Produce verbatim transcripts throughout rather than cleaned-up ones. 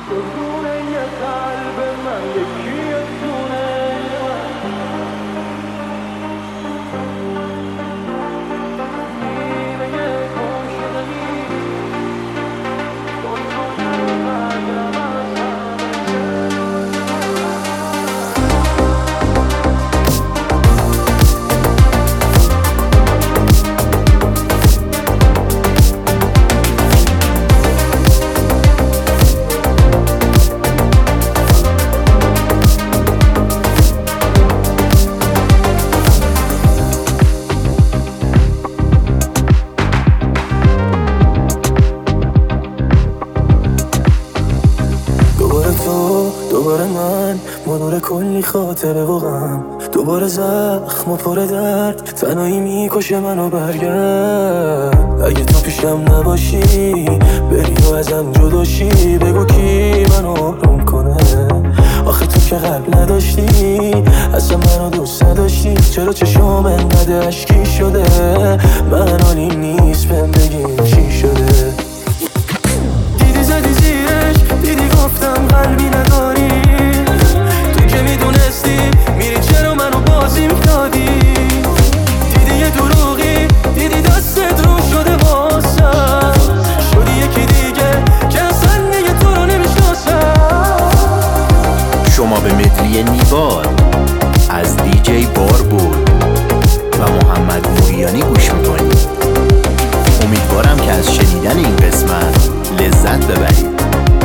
دوباره من منور کلی خاطره و غم، دوباره زخم و پر درد، تنهایی میکشه منو. برگرد اگه تو پیشم نباشی، بری و ازم جداشی، بگو کی منو آروم کنه. آخه تو که قلب نداشتی، اصلا منو دوست نداشتی، چرا چشام انقدر اشکی شده؟ من حالی نیست بهم بگیم چی شده. دیدی زدی زیرش، دیدی گفتم قلبی نداری، تو که میدونستی میری چرا منو بازی میدادی. دیدی یه دروغی، دیدی دستت رو شده واسم، شدی یکی دیگه که اصلا دیگه تو رو نمیشناسم. شما به مدلی نیوار از دی جی باربود و محمد موریانی گوش میکنید. امیدوارم که از شنیدن این قسمت لذت ببرید.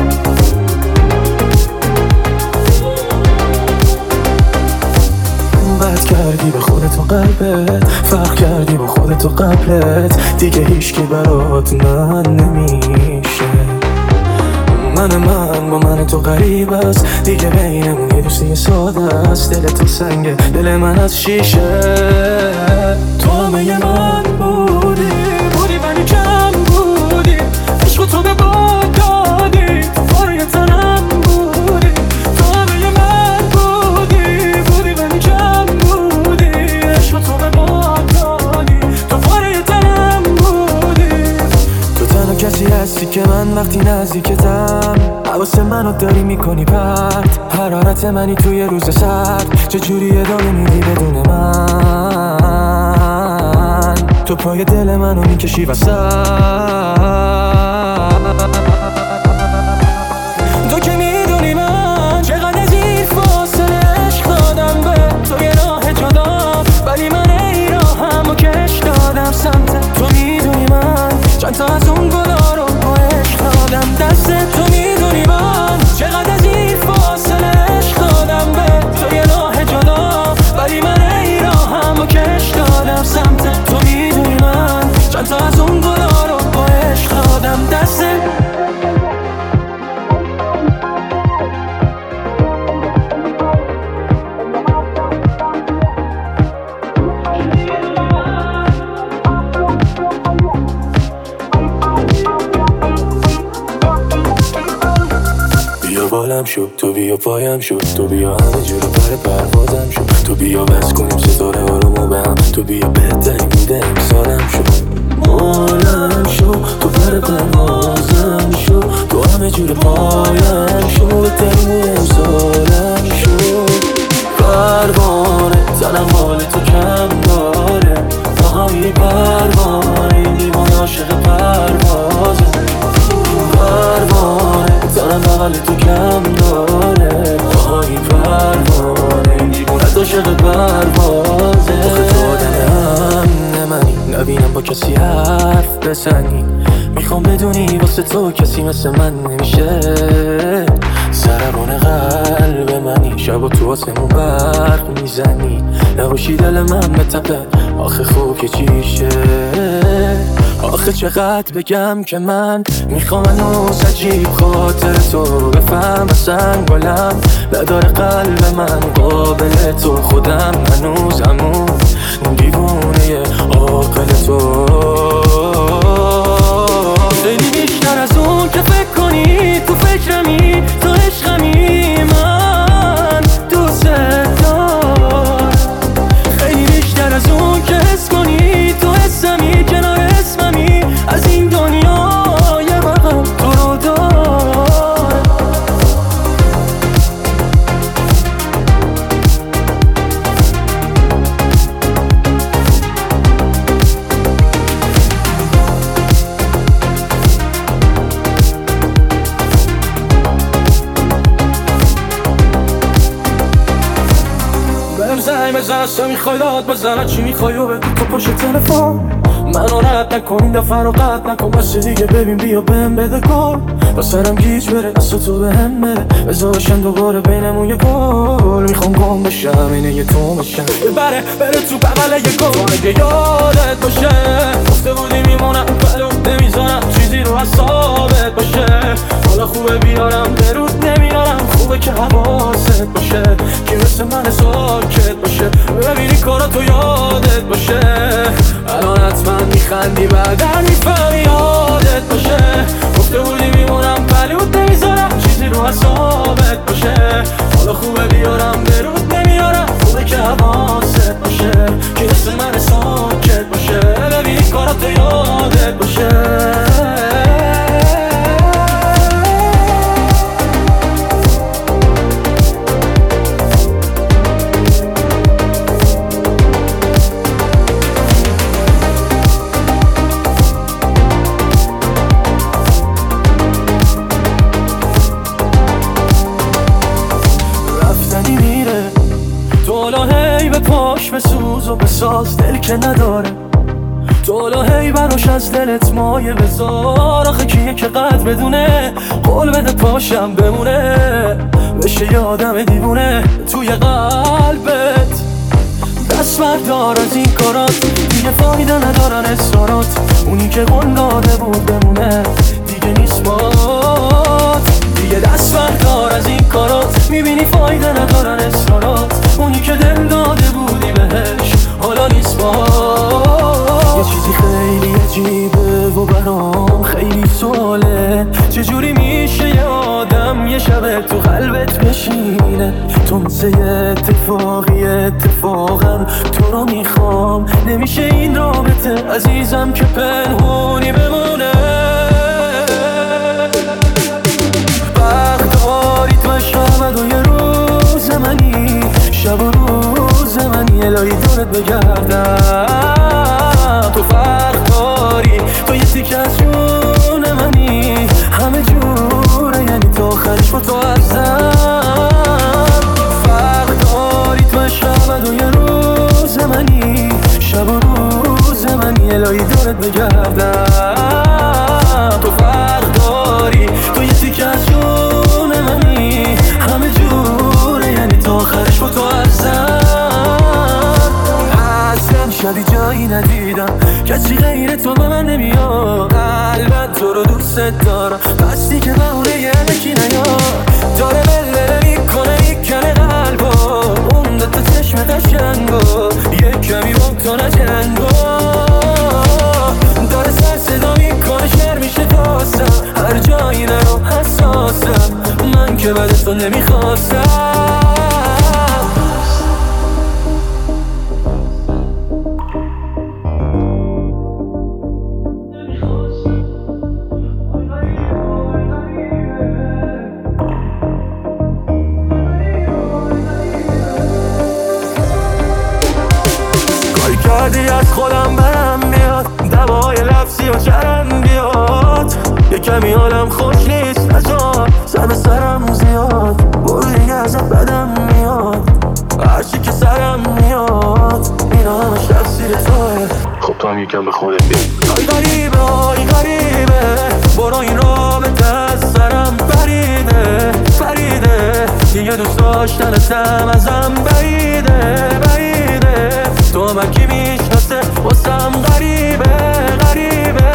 بد کردی به خودت و قلبت، فرق کردی با خودت و قبلت، دیگه هیچکی برات من نمیشه. من من با من تو غریب است، دیگه بینمون یه دوستی ساده است. دل تو سنگه، دل من از شیشه. تو همه من بودی، بودی ولی کم بودی، عشق تو به باد دادی، تو فاره تنم بودی. تو همه من بودی، بودی ولی کم بودی، عشق تو به باد دادی، تو فاره تنم بودی. تو تنها کسی هستی که من وقتی نزدیکتم حواس منو داری میکنی پرت. حرارت منی توی روز سرد، چجوری ادامه میدی بدون من؟ تو پای دل منو میکشی وسط. تو که میدونی من چقدر از این فاصله عشق دادم به تو، یه راه جدا ولی من ای راهمو کش دادم سمت تو. میدونی من چند تا از اون گلا رو با عشق دادم دست تو. میدونی من چقدر از این فاصله عشق دادم به تو، یه راه جدا ولی من ای راهمو کش دادم سمت تو. میدونی من چند تا از اون گلا رو با عشق دادم دست. بالم شد تو بیا پایم شد، تو بیا همه جور پر پروازم شد، تو بیا بس کنیم ستاره آرومو به هم، تو بیا بهترین بوده امسالم شد. بالم شد تو پر پروازم شد، تو همه جور پایم شد، بهترین بوده امسالم شد. پروانه تنم حال تو کم داره، آهایی پروانه این دیوانه عاشق پروازه. پروانه تنم بغل تو کم داره، آهایی پروانه این دیوانه عاشق پروازه. آخه تو آدم نمنی، نبینم با کسی حرف بزنی، میخوام بدونی واسه تو کسی مثل من نمیشه. سربان قلب منی، شب و تو آسمون برق میزنی، نباشی دل من بتپه آخه خوب که چیشه. آخه چقدر بگم که من میخوام هنوز عجیب خاطر تو بفهم، اصلا گلم نداره قلب من قابل تو. خودم هنوز همون دیوونه عاقل تو، خیلی بیشتر از اون که فکر کنی. تو فکرمی، تو عشقمی، من دوست دارم. خیلی بیشتر از اون که حس کنی، تو حسمی کنار اسممی، از این دنیا یه مقام تو رو دارم. بزن اصلا میخوای داد بزن چی میخوای و بگو تو پشت تلفن منو رد نکن این دفعه رو قطع نکن بس دیگه ببین بیا بهم بده گل با سرم گیج بره دست تو بهم بده بذارشن دوباره بینمون یه گل میخوام گم بشم اینه یه تو بشم یه بره بره تو بغل یه گل اگه یادت باشه گفته بودی میمونم بلوت نمیزنم چیزی رو حسابت باشه حالا خوبه بیارم درود نمیارم خوبه که حواست باشه که مثل من ساکت باشه ببینی کاراتو یادت باشه الان حتما میخندی بعدن میفهمی یادت باشه گفته بودی میمونم بلوت نمیذارم چیزی رو حسابت باشه حالا خوبه بیارم درود نمیارم خوبه که حواست باشه که مثل من ساکت باشه ببینی کاراتو یادت باشه پاش بسوز و بساز دل که نداره تو هی براش از دلت مایه بذار آخه کیه که قد بدونه قول بده پاشم بمونه بشه یه آدم دیوونه توی قلبت دست بردار از این کارات دیگه فایده ندارن اصرارات اونی که قول داده بود بمونه دیگه نیست بات دیگه دست بردار از این کارات میبینی فایده ندارن اصرارات اونی که دل داده بودی بهش حالا نیست بات یه چیزی خیلی عجیبه و برام خیلی سواله چجوری میشه یه آدم یه شب تو قلبت بشینه تو مثل اتفاقی اتفاقا تو رو میخوام نمیشه این رابطه عزیزم که پنهونی بمونه وقت دارید و شب و یه روز منی شب و روز منی الهی دورت بگردم تو فرق داری تو یه تیک از جون منی همه جوره یعنی تا آخرش با تو ارزم فرق داری تو شب و یه روز منی شب و روز منی الهی دورت بگردم تو فرق داری تو یه تیک از جون منی همه جوره یعنی تا آخرش با تو ارزم اصلا شبی جایی ندیدم کسی غیر تو به من نمیاد قلبت تو رو دوست دارم بستی که بهونه یه یکی نیاد داره بلله میکنه میکنه قلبا اون دوتا چشم قشنگا یه کمی با تو نجنگا داره سر صدا میکنه شر میشه داستم هر جایی نرو حساسم من که بعد تو نمیخواستم کردی از خودم برم بیاد دوای لفظی و چرم بیاد یه کمی حالم خوش نیست نجا سر به سرم زیاد برو دیگه ازت بدم میاد هرچی که سرم میاد اینا همش تفسیر توه خب تو هم یکم به خودت بیا آی غریبه آی غریبه برو این رابطه از سرم بریده بریده دیگه دوست داشتنتم ازم بعیده بعیده تو من کی میشناسه واسم غریبه غریبه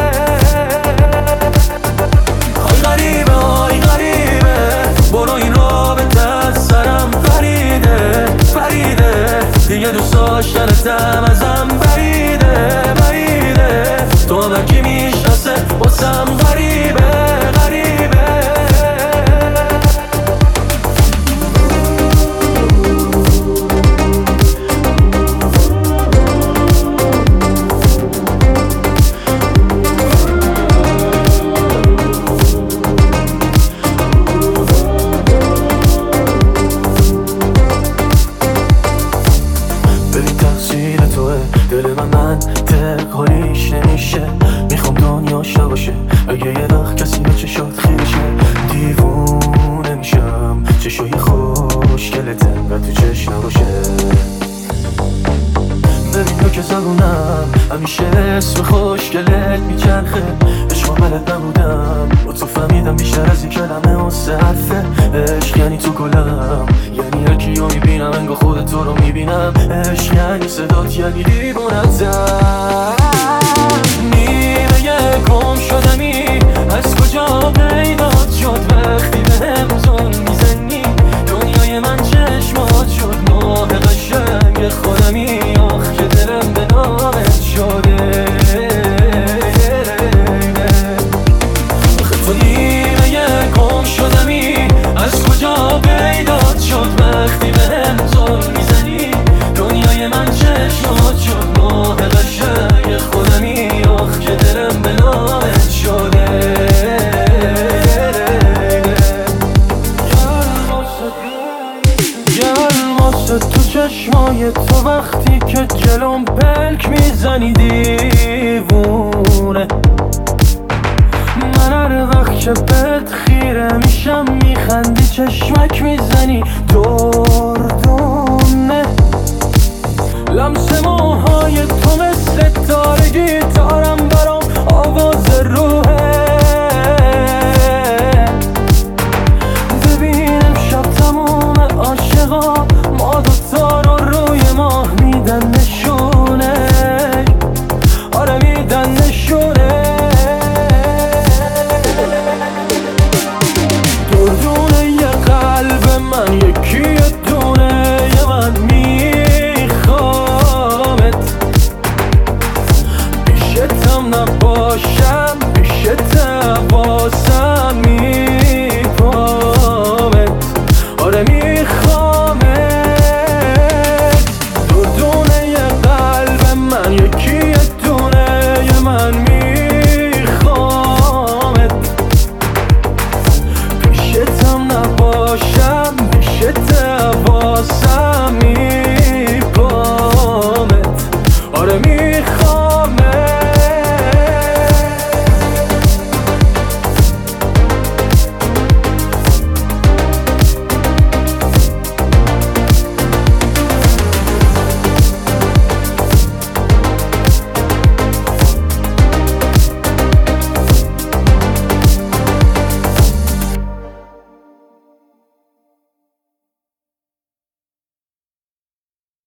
آی غریبه آی غریبه برو این رابطه از سرم بریده بریده دیگه دوست داشتنتم ازم بعیده بعیده تو من کی میشناسه واسم غریبه غریبه دل من منطق حالیش نمیشه میخوام دنیاشا باشه اگه یه وقت کسی به چشات خیشه دیوونه میشم چشای خوشگلت انقدر تو چشم نباشه که زبونم همیشه اسم خوشگلت میچرخه. عشق بلد نبودم با تو فهمیدم بیشتر از این کلمه و سه حرفه. عشق یعنی تو گلم، یعنی هر کیو میبینم انگار خودت تو رو میبینم. عشق یعنی صدات، یعنی دیوونتم. نیمه گم شدمی از کجا پیدات شد وقتی بهم زل میزنی. دنیای من چشمات شد ماه قشنگ خودمی. آخ که دلم به نامت شده. آخه تو نیمه گم شدمی از کجا پیدات شد وقتی بهم زل میزنی. دنیای من چشمات شد ماه قشنگ خودمی. آخ که دلم به نامت شده. گرم واسه تو چشمای تو وقتی که جلوم پلک میزنی دیوونه. من هر وقت که بهت خیره میشم میخندی چشمک میزنی دردونه. لمس موهای تو مثل تار گیتارم برام آواز روح